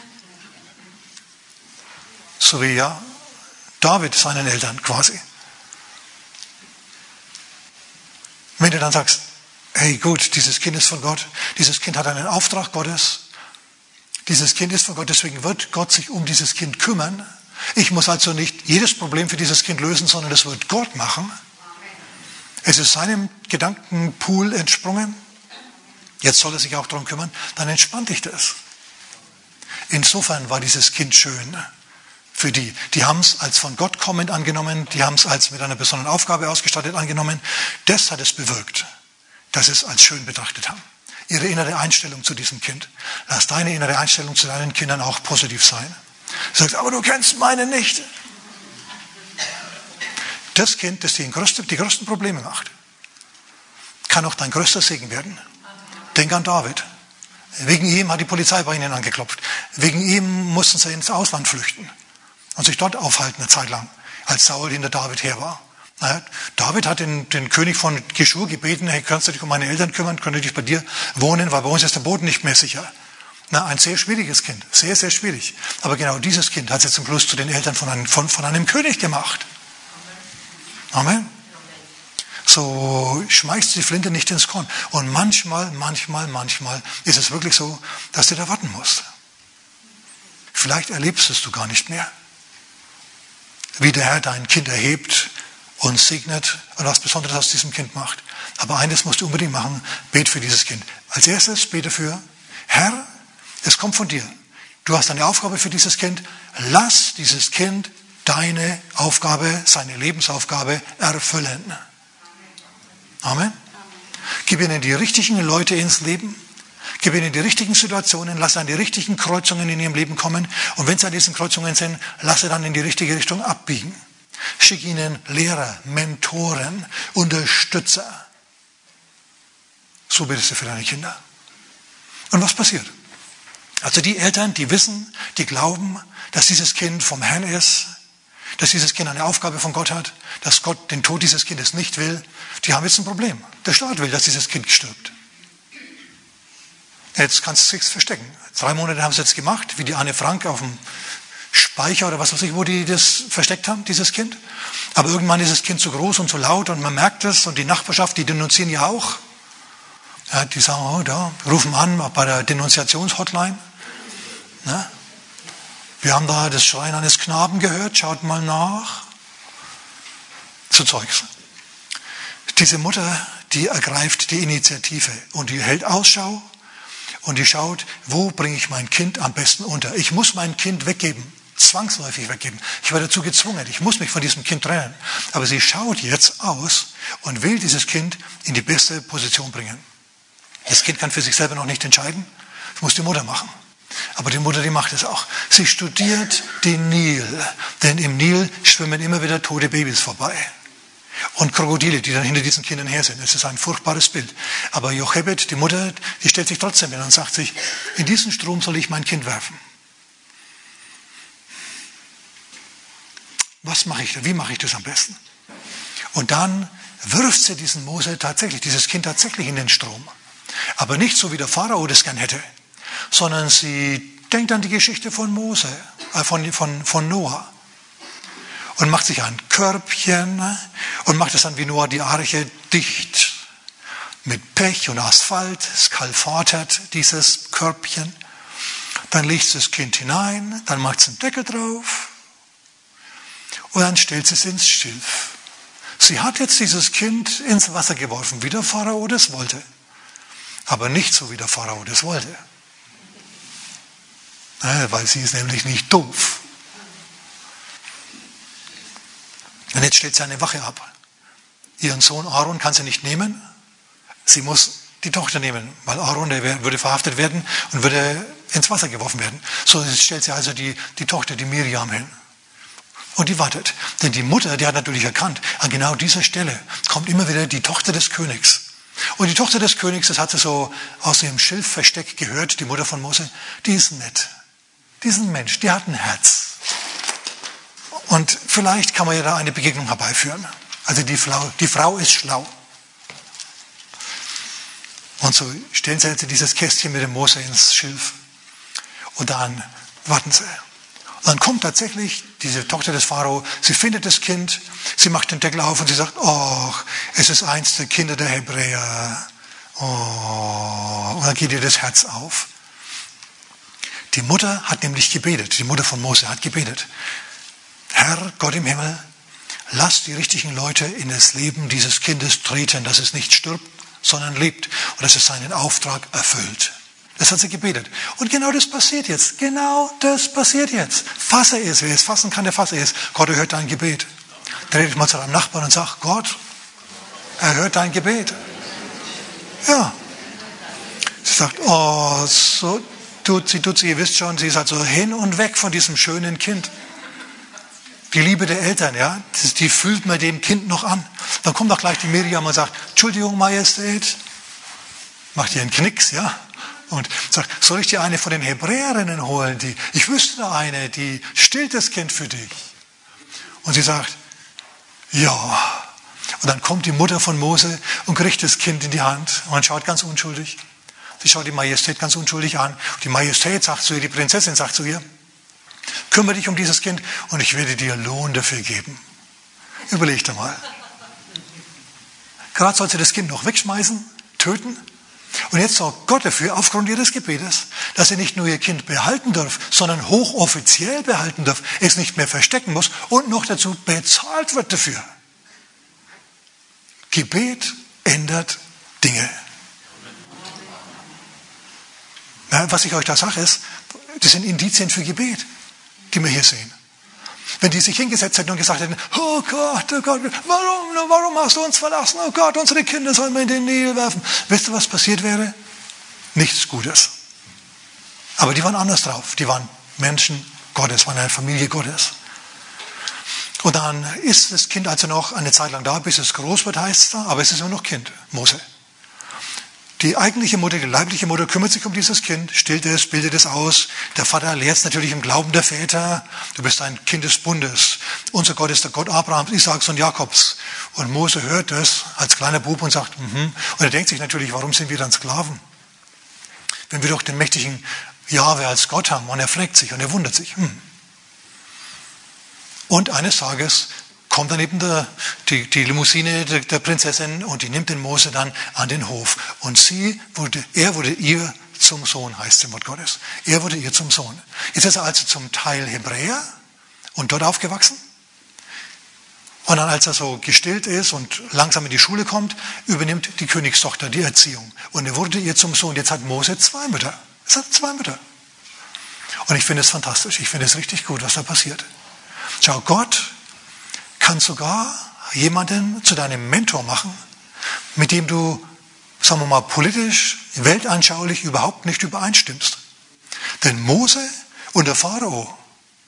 So wie ja David seinen Eltern quasi. Wenn du dann sagst, hey gut, dieses Kind ist von Gott, dieses Kind hat einen Auftrag Gottes, dieses Kind ist von Gott, deswegen wird Gott sich um dieses Kind kümmern. Ich muss also nicht jedes Problem für dieses Kind lösen, sondern das wird Gott machen. Es ist seinem Gedankenpool entsprungen. Jetzt soll er sich auch darum kümmern. Dann entspannt dich das. Insofern war dieses Kind schön für die. Die haben es als von Gott kommend angenommen, die haben es als mit einer besonderen Aufgabe ausgestattet angenommen. Das hat es bewirkt, dass sie es als schön betrachtet haben. Ihre innere Einstellung zu diesem Kind. Lass deine innere Einstellung zu deinen Kindern auch positiv sein. Du sagst, aber du kennst meine nicht. Das Kind, das die, größte, die größten Probleme macht, kann auch dein größter Segen werden. Denk an David. Wegen ihm hat die Polizei bei ihnen angeklopft. Wegen ihm mussten sie ins Ausland flüchten und sich dort aufhalten eine Zeit lang, als Saul hinter David her war. Naja, David hat den, den König von Geschur gebeten, hey, kannst du dich um meine Eltern kümmern, können die dich bei dir wohnen, weil bei uns ist der Boden nicht mehr sicher. Na, ein sehr schwieriges Kind, sehr, sehr schwierig. Aber genau dieses Kind hat sie zum Schluss zu den Eltern von einem, von, von einem König gemacht. Amen. So schmeißt die Flinte nicht ins Korn. Und manchmal, manchmal, manchmal ist es wirklich so, dass du da warten musst. Vielleicht erlebst es du gar nicht mehr, wie der Herr dein Kind erhebt und segnet und was Besonderes aus diesem Kind macht. Aber eines musst du unbedingt machen, bet für dieses Kind. Als erstes bete für, Herr, es kommt von dir. Du hast eine Aufgabe für dieses Kind. Lass dieses Kind deine Aufgabe, seine Lebensaufgabe erfüllen. Amen. Gib ihnen die richtigen Leute ins Leben. Gib ihnen die richtigen Situationen. Lass an die richtigen Kreuzungen in ihrem Leben kommen. Und wenn sie an diesen Kreuzungen sind, lass sie dann in die richtige Richtung abbiegen. Schick ihnen Lehrer, Mentoren, Unterstützer. So betest du für deine Kinder. Und was passiert? Also die Eltern, die wissen, die glauben, dass dieses Kind vom Herrn ist, dass dieses Kind eine Aufgabe von Gott hat, dass Gott den Tod dieses Kindes nicht will, die haben jetzt ein Problem. Der Staat will, dass dieses Kind stirbt. Jetzt kannst du es verstecken. Drei Monate haben sie jetzt gemacht, wie die Anne Frank auf dem Speicher oder was weiß ich, wo die das versteckt haben, dieses Kind. Aber irgendwann ist das Kind zu groß und zu laut und man merkt es und die Nachbarschaft, die denunzieren ja auch. Ja, die sagen, oh, da, rufen an bei der Denunziationshotline. Ne? Wir haben da das Schreien eines Knaben gehört, schaut mal nach. So Zeugs. Diese Mutter, die ergreift die Initiative und die hält Ausschau und die schaut, wo bringe ich mein Kind am besten unter. Ich muss mein Kind weggeben, zwangsläufig weggeben. Ich werde dazu gezwungen, ich muss mich von diesem Kind trennen. Aber sie schaut jetzt aus und will dieses Kind in die beste Position bringen. Das Kind kann für sich selber noch nicht entscheiden. Das muss die Mutter machen. Aber die Mutter, die macht es auch. Sie studiert den Nil. Denn im Nil schwimmen immer wieder tote Babys vorbei. Und Krokodile, die dann hinter diesen Kindern her sind. Es ist ein furchtbares Bild. Aber Jochebed, die Mutter, die stellt sich trotzdem hin und sagt sich, in diesen Strom soll ich mein Kind werfen. Was mache ich da? Wie mache ich das am besten? Und dann wirft sie diesen Mose tatsächlich, dieses Kind tatsächlich in den Strom. Aber nicht so, wie der Pharao das gern hätte, sondern sie denkt an die Geschichte von Mose, äh, von, von, von Noah. Und macht sich ein Körbchen und macht es dann wie Noah die Arche dicht. Mit Pech und Asphalt, es kalfatert dieses Körbchen. Dann legt sie das Kind hinein, dann macht sie einen Deckel drauf und dann stellt sie es ins Schilf. Sie hat jetzt dieses Kind ins Wasser geworfen, wie der Pharao das wollte. Aber nicht so, wie der Pharao das wollte. Weil sie ist nämlich nicht doof. Und jetzt stellt sie eine Wache ab. Ihren Sohn Aaron kann sie nicht nehmen. Sie muss die Tochter nehmen, weil Aaron, der würde verhaftet werden und würde ins Wasser geworfen werden. So stellt sie also die, die Tochter, die Miriam, hin. Und die wartet. Denn die Mutter, die hat natürlich erkannt, an genau dieser Stelle kommt immer wieder die Tochter des Königs. Und die Tochter des Königs, das hat sie so aus ihrem Schilfversteck gehört, die Mutter von Mose, die ist nett. Die ist ein Mensch, die hat ein Herz. Und vielleicht kann man ja da eine Begegnung herbeiführen. Also die Frau, die Frau ist schlau. Und so stellen sie jetzt dieses Kästchen mit dem Mose ins Schilf. Und dann warten sie. Und dann kommt tatsächlich diese Tochter des Pharao, sie findet das Kind, sie macht den Deckel auf und sie sagt, oh, es ist eins der Kinder der Hebräer. Oh, und dann geht ihr das Herz auf. Die Mutter hat nämlich gebetet, die Mutter von Mose hat gebetet. Herr, Gott im Himmel, lass die richtigen Leute in das Leben dieses Kindes treten, dass es nicht stirbt, sondern lebt und dass es seinen Auftrag erfüllt. Das hat sie gebetet. Und genau das passiert jetzt. Genau das passiert jetzt. Fasse es. Wer es fassen kann, der fasse es. Gott erhört dein Gebet. Dreh dich mal zu deinem Nachbarn und sag, Gott, erhört dein Gebet. Ja. Sie sagt, oh, so tut sie, tut sie, ihr wisst schon, sie ist halt so hin und weg von diesem schönen Kind. Die Liebe der Eltern, ja, die fühlt man dem Kind noch an. Dann kommt auch gleich die Miriam und sagt, Entschuldigung, Majestät, macht ihr einen Knicks, ja, und sagt, soll ich dir eine von den Hebräerinnen holen? Die, ich wüsste da eine, die stillt das Kind für dich. Und sie sagt, ja. Und dann kommt die Mutter von Mose und kriegt das Kind in die Hand und man schaut ganz unschuldig. Sie schaut die Majestät ganz unschuldig an. Und die Majestät sagt zu ihr, die Prinzessin sagt zu ihr, kümmere dich um dieses Kind und ich werde dir Lohn dafür geben. Überleg dir mal. Gerade soll sie das Kind noch wegschmeißen, töten. Und jetzt sorgt Gott dafür, aufgrund ihres Gebetes, dass sie nicht nur ihr Kind behalten darf, sondern hochoffiziell behalten darf, es nicht mehr verstecken muss und noch dazu bezahlt wird dafür. Gebet ändert Dinge. Ja, was ich euch da sage ist, das sind Indizien für Gebet, die wir hier sehen. Wenn die sich hingesetzt hätten und gesagt hätten, oh Gott, oh Gott, warum, warum hast du uns verlassen? Oh Gott, unsere Kinder sollen wir in den Nil werfen. Wisst ihr, was passiert wäre? Nichts Gutes. Aber die waren anders drauf. Die waren Menschen Gottes, waren eine Familie Gottes. Und dann ist das Kind also noch eine Zeit lang da, bis es groß wird, heißt es da, aber es ist immer noch Kind, Mose. Die eigentliche Mutter, die leibliche Mutter kümmert sich um dieses Kind, stillt es, bildet es aus. Der Vater lehrt es natürlich im Glauben der Väter. Du bist ein Kind des Bundes. Unser Gott ist der Gott Abrahams, Isaaks und Jakobs. Und Mose hört das als kleiner Bub und sagt, mhm. Und er denkt sich natürlich, warum sind wir dann Sklaven? Wenn wir doch den mächtigen Jahwe als Gott haben. Und er fragt sich und er wundert sich. Hm. Und eines Tages kommt dann eben der, die, die Limousine der, der Prinzessin und die nimmt den Mose dann an den Hof. Und sie wurde, er wurde ihr zum Sohn, heißt es im Wort Gottes. Er wurde ihr zum Sohn. Jetzt ist er also zum Teil Hebräer und dort aufgewachsen. Und dann, als er so gestillt ist und langsam in die Schule kommt, übernimmt die Königstochter die Erziehung. Und er wurde ihr zum Sohn. Jetzt hat Mose zwei Mütter. Es hat zwei Mütter. Und ich finde es fantastisch. Ich finde es richtig gut, was da passiert. Schau, Gott kann sogar jemanden zu deinem Mentor machen, mit dem du sagen wir mal, politisch, weltanschaulich überhaupt nicht übereinstimmst. Denn Mose und der Pharao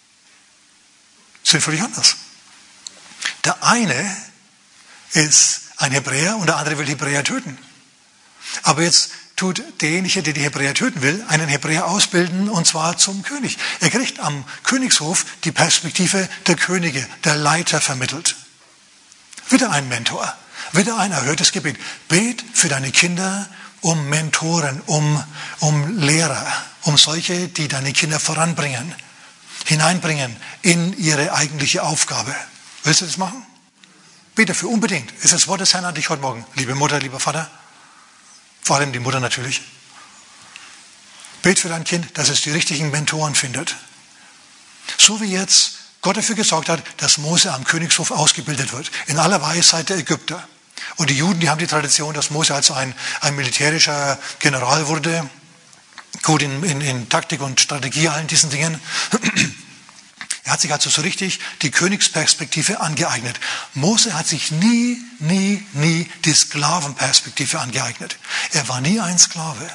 sind völlig anders. Der eine ist ein Hebräer und der andere will Hebräer töten. Aber jetzt tut derjenige, der die Hebräer töten will, einen Hebräer ausbilden, und zwar zum König. Er kriegt am Königshof die Perspektive der Könige, der Leiter vermittelt. Wieder ein Mentor, wieder ein erhörtes Gebet. Bet für deine Kinder um Mentoren, um, um Lehrer, um solche, die deine Kinder voranbringen, hineinbringen in ihre eigentliche Aufgabe. Willst du das machen? Bete dafür unbedingt. Ist das Wort des Herrn an dich heute Morgen, liebe Mutter, lieber Vater? Vor allem die Mutter natürlich. Bet für dein Kind, dass es die richtigen Mentoren findet. So wie jetzt Gott dafür gesorgt hat, dass Mose am Königshof ausgebildet wird. In aller Weisheit der Ägypter. Und die Juden, die haben die Tradition, dass Mose also ein, ein militärischer General wurde. Gut in, in, in Taktik und Strategie, allen diesen Dingen. Er hat sich also so richtig die Königsperspektive angeeignet. Mose hat sich nie, nie, nie die Sklavenperspektive angeeignet. Er war nie ein Sklave.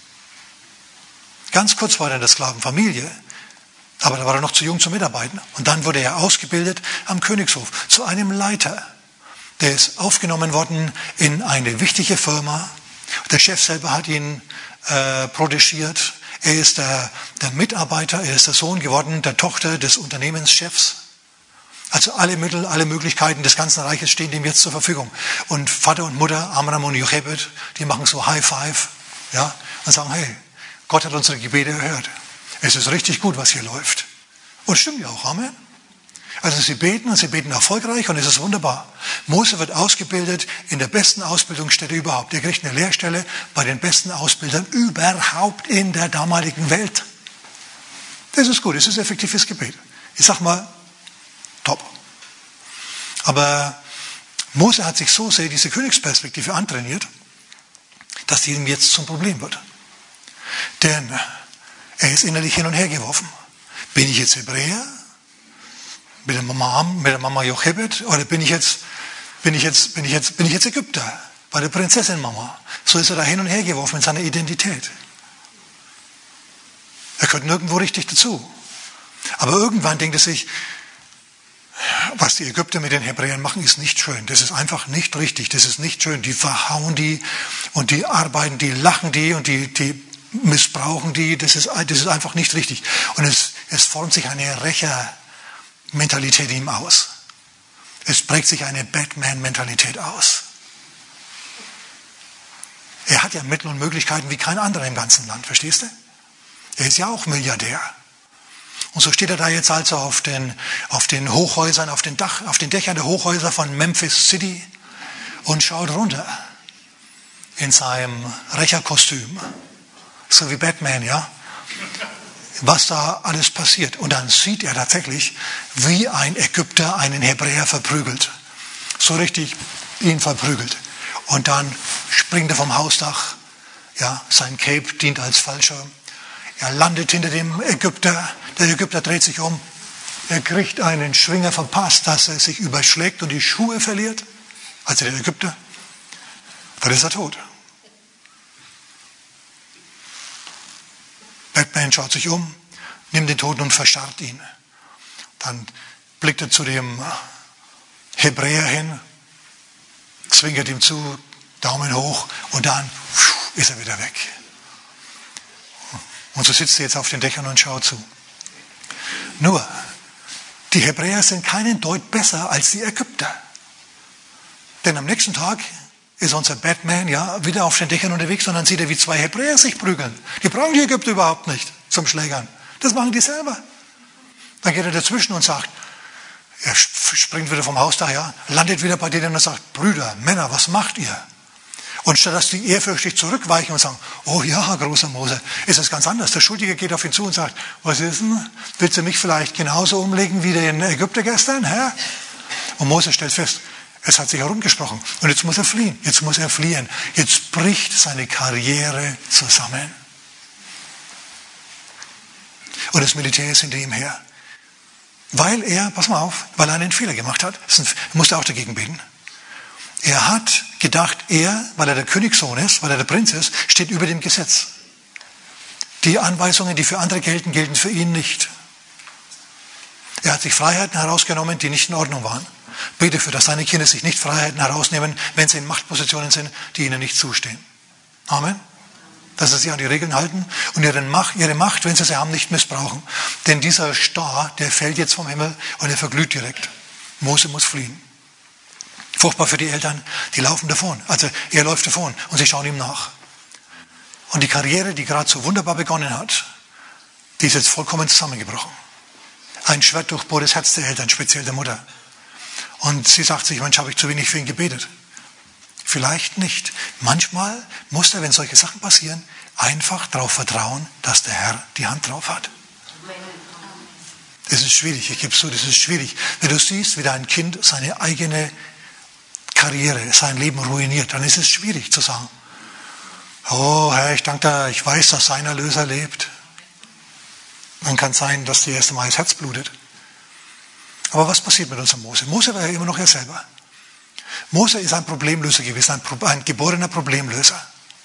Ganz kurz war er in der Sklavenfamilie, aber da war er noch zu jung zum Mitarbeiten. Und dann wurde er ausgebildet am Königshof zu einem Leiter. Der ist aufgenommen worden in eine wichtige Firma. Der Chef selber hat ihn äh, protegiert. Er ist der, der Mitarbeiter, er ist der Sohn geworden, der Tochter des Unternehmenschefs. Also alle Mittel, alle Möglichkeiten des ganzen Reiches stehen ihm jetzt zur Verfügung. Und Vater und Mutter, Amram und Jochebed, die machen so High Five, ja, und sagen, hey, Gott hat unsere Gebete erhört. Es ist richtig gut, was hier läuft. Und stimmt ja auch, Amen. Also sie beten und sie beten erfolgreich und es ist wunderbar. Mose wird ausgebildet in der besten Ausbildungsstätte überhaupt. Er kriegt eine Lehrstelle bei den besten Ausbildern überhaupt in der damaligen Welt. Das ist gut, das ist effektives Gebet. Ich sag mal, top. Aber Mose hat sich so sehr diese Königsperspektive antrainiert, dass die ihm jetzt zum Problem wird. Denn er ist innerlich hin und her geworfen. Bin ich jetzt Hebräer? Mit der Mama, mit der Mama Jochebed, oder bin ich jetzt, bin ich jetzt, bin ich jetzt, bin ich jetzt Ägypter? Bei der Prinzessin Mama. So ist er da hin und her geworfen mit seiner Identität. Er gehört nirgendwo richtig dazu. Aber irgendwann denkt er sich, was die Ägypter mit den Hebräern machen, ist nicht schön. Das ist einfach nicht richtig. Das ist nicht schön. Die verhauen die und die arbeiten, die lachen die und die, die missbrauchen die. Das ist, das ist einfach nicht richtig. Und es, es formt sich eine Rächer Mentalität in ihm aus. Es prägt sich eine Batman-Mentalität aus. Er hat ja Mittel und Möglichkeiten wie kein anderer im ganzen Land, verstehst du? Er ist ja auch Milliardär. Und so steht er da jetzt also auf den, auf den Hochhäusern, auf den Dach, auf den Dächern der Hochhäuser von Memphis City und schaut runter in seinem Rächerkostüm. So wie Batman, ja? Was da alles passiert. Und dann sieht er tatsächlich, wie ein Ägypter einen Hebräer verprügelt. So richtig ihn verprügelt. Und dann springt er vom Hausdach. Ja, sein Cape dient als Fallschirm. Er landet hinter dem Ägypter. Der Ägypter dreht sich um. Er kriegt einen Schwinger verpasst, dass er sich überschlägt und die Schuhe verliert. Also der Ägypter. Dann ist er tot. Batman schaut sich um, nimmt den Toten und verstarrt ihn. Dann blickt er zu dem Hebräer hin, zwinkert ihm zu, Daumen hoch und dann ist er wieder weg. Und so sitzt er jetzt auf den Dächern und schaut zu. Nur, die Hebräer sind keinen Deut besser als die Ägypter. Denn am nächsten Tag ist unser Batman ja wieder auf den Dächern unterwegs und dann sieht er, wie zwei Hebräer sich prügeln. Die brauchen die Ägypter überhaupt nicht zum Schlägern. Das machen die selber. Dann geht er dazwischen und sagt, er springt wieder vom Hausdach, ja, landet wieder bei denen und sagt, Brüder, Männer, was macht ihr? Und statt dass die ehrfürchtig zurückweichen und sagen, oh ja, großer Mose, ist es ganz anders. Der Schuldige geht auf ihn zu und sagt, was ist denn? Willst du mich vielleicht genauso umlegen wie den Ägypter gestern? Hä? Und Mose stellt fest, es hat sich herumgesprochen. Und jetzt muss er fliehen. Jetzt muss er fliehen. Jetzt bricht seine Karriere zusammen. Und das Militär ist hinter ihm her. Weil er, pass mal auf, weil er einen Fehler gemacht hat, musste er auch dagegen beten. Er hat gedacht, er, weil er der Königssohn ist, weil er der Prinz ist, steht über dem Gesetz. Die Anweisungen, die für andere gelten, gelten für ihn nicht. Er hat sich Freiheiten herausgenommen, die nicht in Ordnung waren. Bete dafür, dass seine Kinder sich nicht Freiheiten herausnehmen, wenn sie in Machtpositionen sind, die ihnen nicht zustehen. Amen. Dass sie sich an die Regeln halten und ihre Macht, ihre Macht, wenn sie sie haben, nicht missbrauchen. Denn dieser Star, der fällt jetzt vom Himmel und er verglüht direkt. Mose muss fliehen. Furchtbar für die Eltern, die laufen davon. Also er läuft davon und sie schauen ihm nach. Und die Karriere, die gerade so wunderbar begonnen hat, die ist jetzt vollkommen zusammengebrochen. Ein Schwert durchbohrt das Herz der Eltern, speziell der Mutter. Und sie sagt sich, Mensch, habe ich zu wenig für ihn gebetet. Vielleicht nicht. Manchmal muss er, wenn solche Sachen passieren, einfach darauf vertrauen, dass der Herr die Hand drauf hat. Das ist schwierig, ich gebe es zu, das ist schwierig. Wenn du siehst, wie dein Kind seine eigene Karriere, sein Leben ruiniert, dann ist es schwierig zu sagen, oh Herr, ich danke dir, ich weiß, dass sein Erlöser lebt. Dann kann es sein, dass dir erst einmal das Herz blutet. Aber was passiert mit unserem Mose? Mose war ja immer noch er selber. Mose ist ein Problemlöser gewesen, ein, ein geborener Problemlöser.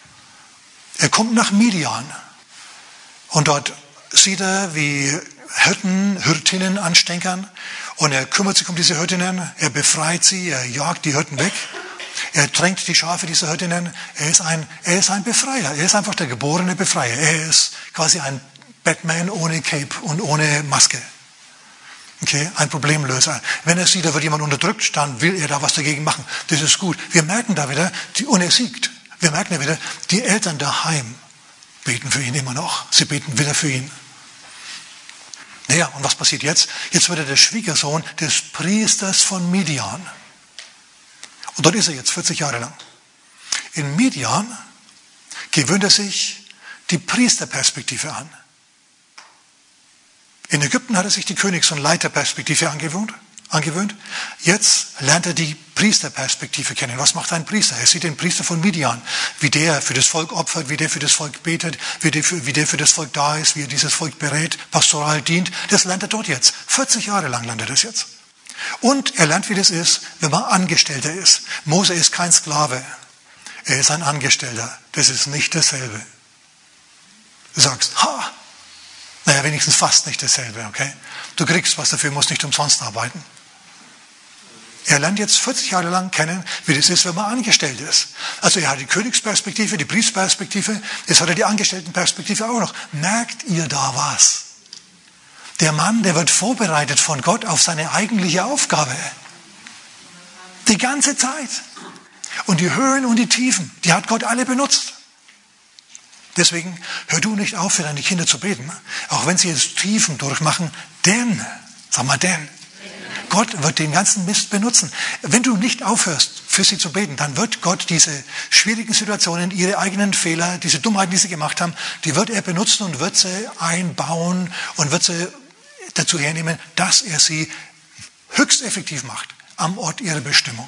Er kommt nach Midian und dort sieht er, wie Hirten, Hirtinnen anstänkern und er kümmert sich um diese Hirtinnen, er befreit sie, er jagt die Hirten weg, er tränkt die Schafe dieser Hirtinnen, er ist ein, er ist ein Befreier, er ist einfach der geborene Befreier, er ist quasi ein Batman ohne Cape und ohne Maske. Okay, ein Problemlöser. Wenn er sieht, da wird jemand unterdrückt, dann will er da was dagegen machen. Das ist gut. Wir merken da wieder, die, und er siegt. Wir merken da wieder, die Eltern daheim beten für ihn immer noch. Sie beten wieder für ihn. Naja, und was passiert jetzt? Jetzt wird er der Schwiegersohn des Priesters von Midian. Und dort ist er jetzt vierzig Jahre lang. In Midian gewöhnt er sich die Priesterperspektive an. In Ägypten hat er sich die Königs- und Leiterperspektive angewöhnt, angewöhnt. Jetzt lernt er die Priesterperspektive kennen. Was macht ein Priester? Er sieht den Priester von Midian, wie der für das Volk opfert, wie der für das Volk betet, wie der für, wie der für das Volk da ist, wie er dieses Volk berät, pastoral dient. Das lernt er dort jetzt. vierzig Jahre lang lernt er das jetzt. Und er lernt, wie das ist, wenn man Angestellter ist. Mose ist kein Sklave. Er ist ein Angestellter. Das ist nicht dasselbe. Du sagst, ha! Naja, wenigstens fast nicht dasselbe, okay? Du kriegst was dafür, musst nicht umsonst arbeiten. Er lernt jetzt vierzig Jahre lang kennen, wie das ist, wenn man angestellt ist. Also er hat die Königsperspektive, die Priestperspektive, jetzt hat er die Angestelltenperspektive auch noch. Merkt ihr da was? Der Mann, der wird vorbereitet von Gott auf seine eigentliche Aufgabe. Die ganze Zeit. Und die Höhen und die Tiefen, die hat Gott alle benutzt. Deswegen hör du nicht auf, für deine Kinder zu beten, auch wenn sie jetzt Tiefen durchmachen, denn, sag mal denn, Gott wird den ganzen Mist benutzen. Wenn du nicht aufhörst, für sie zu beten, dann wird Gott diese schwierigen Situationen, ihre eigenen Fehler, diese Dummheiten, die sie gemacht haben, die wird er benutzen und wird sie einbauen und wird sie dazu hernehmen, dass er sie höchst effektiv macht am Ort ihrer Bestimmung.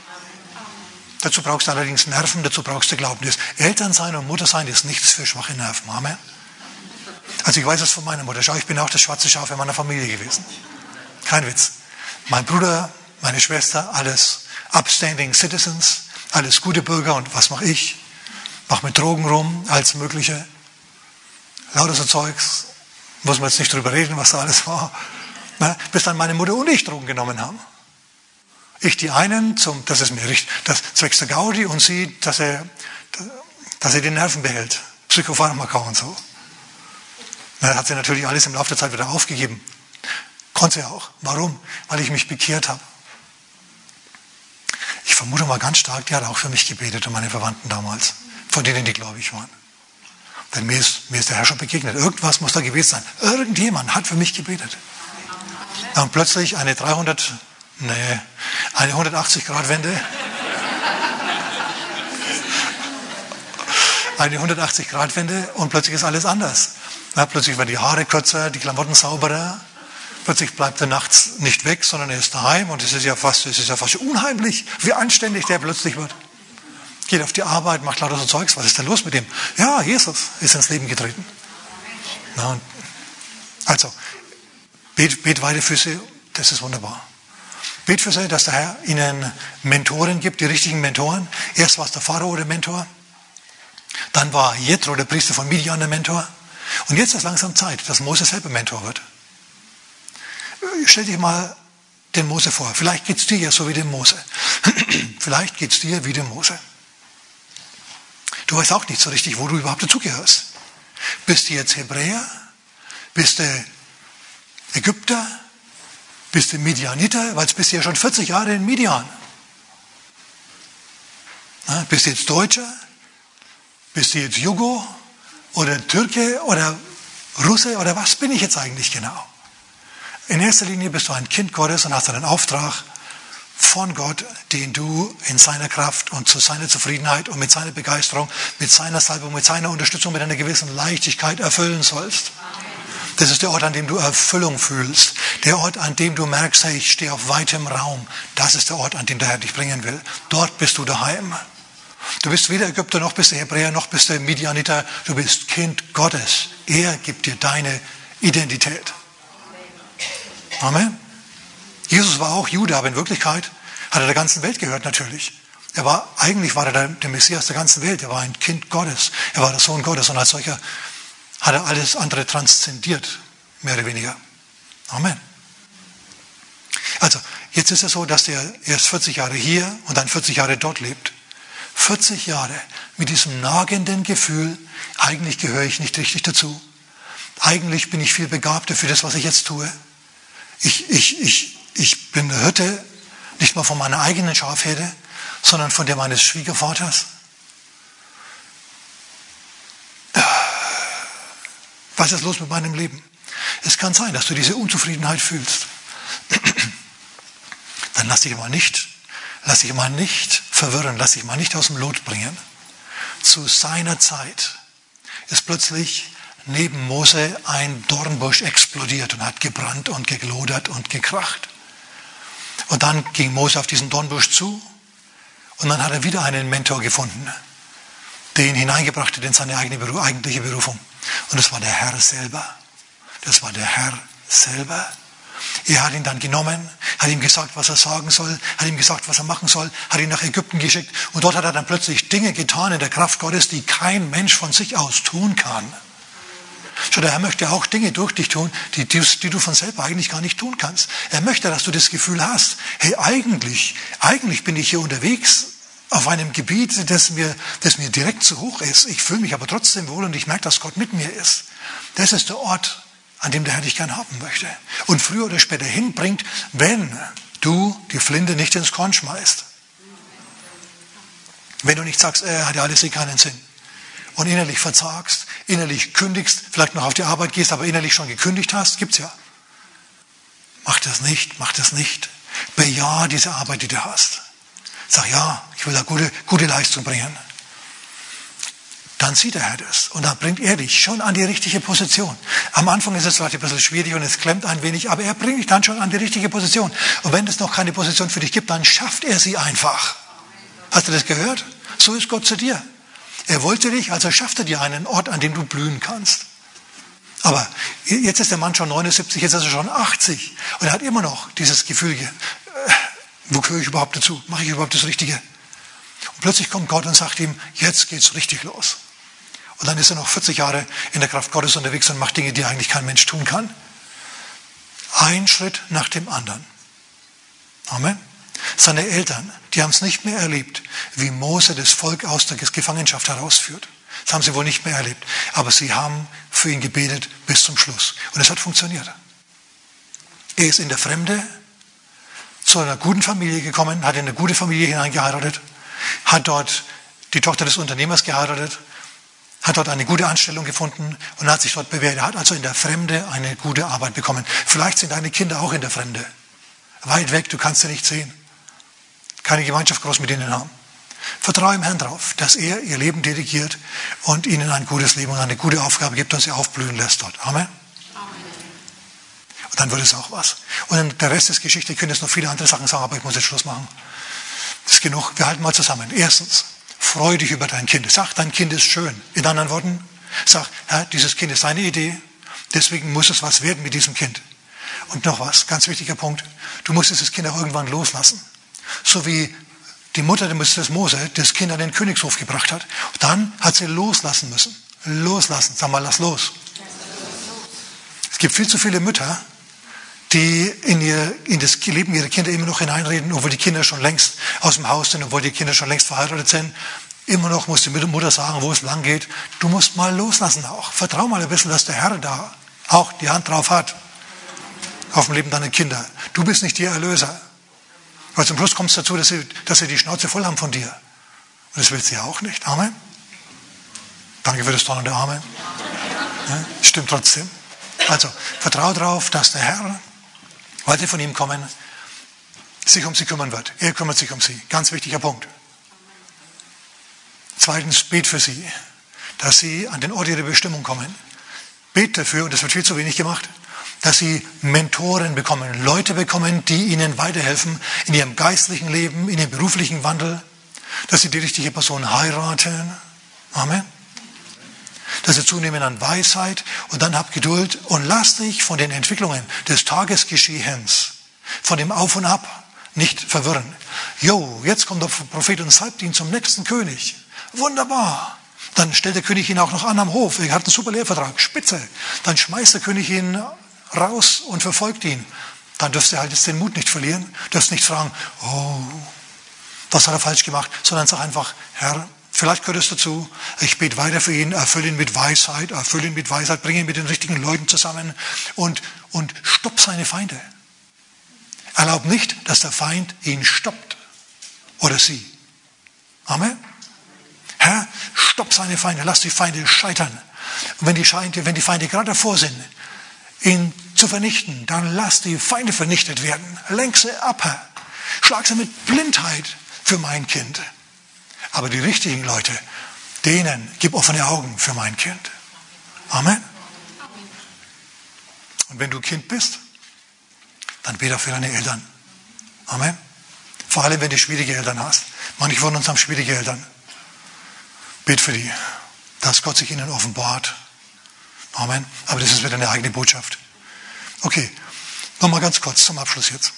Dazu brauchst du allerdings Nerven, dazu brauchst du Glauben. Das Elternsein und Muttersein ist nichts für schwache Nerven. Amen. Also ich weiß es von meiner Mutter. Schau, ich bin auch das schwarze Schaf in meiner Familie gewesen. Kein Witz. Mein Bruder, meine Schwester, alles upstanding citizens, alles gute Bürger. Und was mache ich? Mach mit Drogen rum, alles Mögliche. Lauter so Zeugs. Muss man jetzt nicht drüber reden, was da alles war. Na, bis dann meine Mutter und ich Drogen genommen haben. Ich die einen, zum, das ist mir richtig, das zwecks der Gaudi und sie, dass er, dass er die Nerven behält. Psychopharmaka und so. Das hat sie natürlich alles im Laufe der Zeit wieder aufgegeben. Konnte sie auch. Warum? Weil ich mich bekehrt habe. Ich vermute mal ganz stark, die hat auch für mich gebetet und meine Verwandten damals. Von denen, die gläubig waren. Denn mir ist, mir ist der Herr schon begegnet. Irgendwas muss da gewesen sein. Irgendjemand hat für mich gebetet. Und plötzlich eine dreihundert, nee, eine hundertachtzig Grad Wende. Eine hundertachtzig Grad Wende und plötzlich ist alles anders. Na, plötzlich werden die Haare kürzer, die Klamotten sauberer. Plötzlich bleibt er nachts nicht weg, sondern er ist daheim und es ist ja fast, es ist ja fast unheimlich, wie anständig der plötzlich wird. Geht auf die Arbeit, macht lauter so Zeugs. Was ist denn los mit dem? Ja, Jesus ist ins Leben getreten. Na, und also, bet, bet weiter für sie, das ist wunderbar. Bet für sie, dass der Herr ihnen Mentoren gibt, die richtigen Mentoren. Erst war es der Pharao der Mentor. Dann war Jethro, der Priester von Midian, der Mentor. Und jetzt ist langsam Zeit, dass Mose selber Mentor wird. Stell dich mal den Mose vor. Vielleicht geht es dir ja so wie dem Mose. Vielleicht geht es dir wie dem Mose. Du weißt auch nicht so richtig, wo du überhaupt dazugehörst. Bist du jetzt Hebräer? Bist du Ägypter? Bist du Midianiter? Weil jetzt bist du ja schon vierzig Jahre in Midian. Na, bist du jetzt Deutscher? Bist du jetzt Jugo? Oder Türke? Oder Russe? Oder was bin ich jetzt eigentlich genau? In erster Linie bist du ein Kind Gottes und hast einen Auftrag von Gott, den du in seiner Kraft und zu seiner Zufriedenheit und mit seiner Begeisterung, mit seiner Salbung, mit seiner Unterstützung, mit einer gewissen Leichtigkeit erfüllen sollst. Das ist der Ort, an dem du Erfüllung fühlst. Der Ort, an dem du merkst, hey, ich stehe auf weitem Raum. Das ist der Ort, an dem der Herr dich bringen will. Dort bist du daheim. Du bist weder Ägypter, noch bist du Hebräer, noch bist du Midianiter. Du bist Kind Gottes. Er gibt dir deine Identität. Amen. Jesus war auch Jude, aber in Wirklichkeit hat er der ganzen Welt gehört natürlich. Er war, eigentlich war er der, der Messias der ganzen Welt. Er war ein Kind Gottes. Er war der Sohn Gottes und als solcher hat er alles andere transzendiert, mehr oder weniger. Amen. Also, jetzt ist es so, dass er erst vierzig Jahre hier und dann vierzig Jahre dort lebt. vierzig Jahre mit diesem nagenden Gefühl, eigentlich gehöre ich nicht richtig dazu. Eigentlich bin ich viel begabter für das, was ich jetzt tue. Ich, ich, ich, ich bin der Hirte, nicht mal von meiner eigenen Schafherde, sondern von der meines Schwiegervaters. Was ist los mit meinem Leben? Es kann sein, dass du diese Unzufriedenheit fühlst. Dann lass dich mal nicht, lass dich mal nicht verwirren, lass dich mal nicht aus dem Lot bringen. Zu seiner Zeit ist plötzlich neben Mose ein Dornbusch explodiert und hat gebrannt und geglodert und gekracht. Und dann ging Mose auf diesen Dornbusch zu und dann hat er wieder einen Mentor gefunden, der ihn hineingebracht hat in seine eigene Beru- eigentliche Berufung. Und das war der Herr selber. Das war der Herr selber. Er hat ihn dann genommen, hat ihm gesagt, was er sagen soll, hat ihm gesagt, was er machen soll, hat ihn nach Ägypten geschickt und dort hat er dann plötzlich Dinge getan in der Kraft Gottes, die kein Mensch von sich aus tun kann. Schau, der Herr möchte auch Dinge durch dich tun, die, die, die du von selber eigentlich gar nicht tun kannst. Er möchte, dass du das Gefühl hast, hey, eigentlich, eigentlich bin ich hier unterwegs auf einem Gebiet, das mir, das mir direkt zu hoch ist. Ich fühle mich aber trotzdem wohl und ich merke, dass Gott mit mir ist. Das ist der Ort, an dem der Herr dich gern haben möchte. Und früher oder später hinbringt, wenn du die Flinte nicht ins Korn schmeißt. Wenn du nicht sagst, er hat ja alles eh keinen Sinn. Und innerlich verzagst, innerlich kündigst, vielleicht noch auf die Arbeit gehst, aber innerlich schon gekündigt hast, gibt's ja. Mach das nicht, mach das nicht. Bejahe diese Arbeit, die du hast. Sag, ja, ich will da gute, gute Leistung bringen. Dann sieht der Herr das und dann bringt er dich schon an die richtige Position. Am Anfang ist es vielleicht ein bisschen schwierig und es klemmt ein wenig, aber er bringt dich dann schon an die richtige Position. Und wenn es noch keine Position für dich gibt, dann schafft er sie einfach. Hast du das gehört? So ist Gott zu dir. Er wollte dich, also schafft er dir einen Ort, an dem du blühen kannst. Aber jetzt ist der Mann schon neunundsiebzig, jetzt ist er schon achtzig und er hat immer noch dieses Gefühl, äh, wo gehöre ich überhaupt dazu? Mache ich überhaupt das Richtige? Und plötzlich kommt Gott und sagt ihm, jetzt geht's richtig los. Und dann ist er noch vierzig Jahre in der Kraft Gottes unterwegs und macht Dinge, die eigentlich kein Mensch tun kann. Ein Schritt nach dem anderen. Amen. Seine Eltern, die haben es nicht mehr erlebt, wie Mose das Volk aus der Gefangenschaft herausführt. Das haben sie wohl nicht mehr erlebt. Aber sie haben für ihn gebetet bis zum Schluss. Und es hat funktioniert. Er ist in der Fremde zu einer guten Familie gekommen, hat in eine gute Familie hineingeheiratet, hat dort die Tochter des Unternehmers geheiratet, hat dort eine gute Anstellung gefunden und hat sich dort bewährt. Er hat also in der Fremde eine gute Arbeit bekommen. Vielleicht sind deine Kinder auch in der Fremde. Weit weg, du kannst sie nicht sehen. Keine Gemeinschaft groß mit ihnen haben. Vertraue im Herrn drauf, dass er ihr Leben dirigiert und ihnen ein gutes Leben und eine gute Aufgabe gibt und sie aufblühen lässt dort. Amen. Und dann wird es auch was. Und der Rest ist Geschichte. Ich könnte jetzt noch viele andere Sachen sagen, aber ich muss jetzt Schluss machen. Das ist genug. Wir halten mal zusammen. Erstens, freu dich über dein Kind. Sag, dein Kind ist schön. In anderen Worten, sag, Herr, dieses Kind ist deine Idee. Deswegen muss es was werden mit diesem Kind. Und noch was, ganz wichtiger Punkt. Du musst dieses Kind auch irgendwann loslassen. So wie die Mutter des Mose das Kind an den Königshof gebracht hat. Dann hat sie loslassen müssen. Loslassen. Sag mal, lass los. Es gibt viel zu viele Mütter, die in, ihr, in das Leben ihrer Kinder immer noch hineinreden, obwohl die Kinder schon längst aus dem Haus sind, obwohl die Kinder schon längst verheiratet sind. Immer noch muss die Mutter sagen, wo es lang geht. Du musst mal loslassen auch. Vertrau mal ein bisschen, dass der Herr da auch die Hand drauf hat. Auf dem Leben deiner Kinder. Du bist nicht ihr Erlöser. Weil zum Schluss kommt es dazu, dass sie, dass sie die Schnauze voll haben von dir. Und das willst du ja auch nicht. Amen. Danke für das donnernde Amen. Ja, stimmt trotzdem. Also, vertrau darauf, dass der Herr, weil sie von ihm kommen, sich um sie kümmern wird. Er kümmert sich um sie. Ganz wichtiger Punkt. Zweitens, bet für sie, dass sie an den Ort ihrer Bestimmung kommen. Bet dafür, und das wird viel zu wenig gemacht, dass sie Mentoren bekommen, Leute bekommen, die ihnen weiterhelfen in ihrem geistlichen Leben, in ihrem beruflichen Wandel, dass sie die richtige Person heiraten. Amen. Dass sie zunehmen an Weisheit und dann hab Geduld und lass dich von den Entwicklungen des Tagesgeschehens, von dem Auf und Ab nicht verwirren. Jo, jetzt kommt der Prophet und salbt ihn zum nächsten König. Wunderbar. Dann stellt der König ihn auch noch an am Hof. Er hat einen super Lehrvertrag. Spitze. Dann schmeißt der König ihn raus und verfolgt ihn. Dann dürfst du halt jetzt den Mut nicht verlieren. Du darfst nicht fragen, oh, was hat er falsch gemacht, sondern sag einfach, Herr, vielleicht gehört es dazu, ich bete weiter für ihn, erfülle ihn mit Weisheit, erfülle ihn mit Weisheit, bringe ihn mit den richtigen Leuten zusammen und, und stopp seine Feinde. Erlaub nicht, dass der Feind ihn stoppt oder sie. Amen. Herr, stopp seine Feinde, lass die Feinde scheitern. Und wenn die Feinde, wenn die Feinde gerade davor sind, ihn zu vernichten, dann lass die Feinde vernichtet werden. Lenk sie ab, Herr. Schlag sie mit Blindheit für mein Kind. Aber die richtigen Leute, denen gib offene Augen für mein Kind. Amen. Und wenn du Kind bist, dann bete auch für deine Eltern. Amen. Vor allem, wenn du schwierige Eltern hast. Manche von uns haben schwierige Eltern. Bet für die, dass Gott sich ihnen offenbart. Amen. Aber das ist wieder eine eigene Botschaft. Okay, nochmal ganz kurz zum Abschluss jetzt.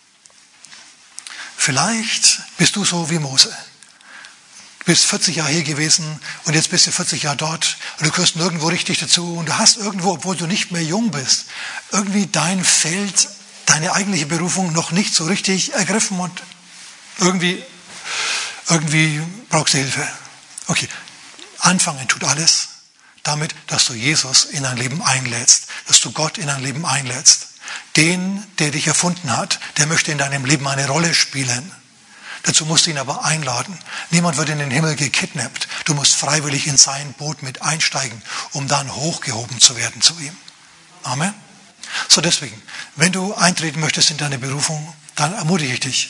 Vielleicht bist du so wie Mose. Du bist vierzig Jahre hier gewesen und jetzt bist du vierzig Jahre dort und du gehörst nirgendwo richtig dazu und du hast irgendwo, obwohl du nicht mehr jung bist, irgendwie dein Feld, deine eigentliche Berufung noch nicht so richtig ergriffen und irgendwie, irgendwie brauchst du Hilfe. Okay, anfangen tut alles damit, dass du Jesus in dein Leben einlädst, dass du Gott in dein Leben einlädst. Den, der dich erfunden hat, der möchte in deinem Leben eine Rolle spielen. Dazu musst du ihn aber einladen. Niemand wird in den Himmel gekidnappt. Du musst freiwillig in sein Boot mit einsteigen, um dann hochgehoben zu werden zu ihm. Amen. So deswegen, wenn du eintreten möchtest in deine Berufung, dann ermutige ich dich.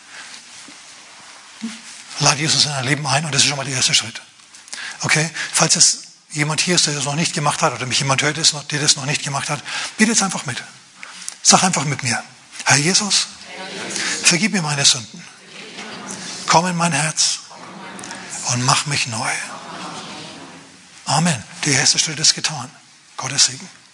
Lade Jesus in dein Leben ein und das ist schon mal der erste Schritt. Okay? Falls es jemand hier ist, der das noch nicht gemacht hat oder mich jemand hört, der das noch nicht gemacht hat, bitte jetzt einfach mit. Sag einfach mit mir, Herr Jesus, vergib mir meine Sünden. Komm in mein Herz und mach mich neu. Amen. Der erste Schritt ist getan. Gottes Segen.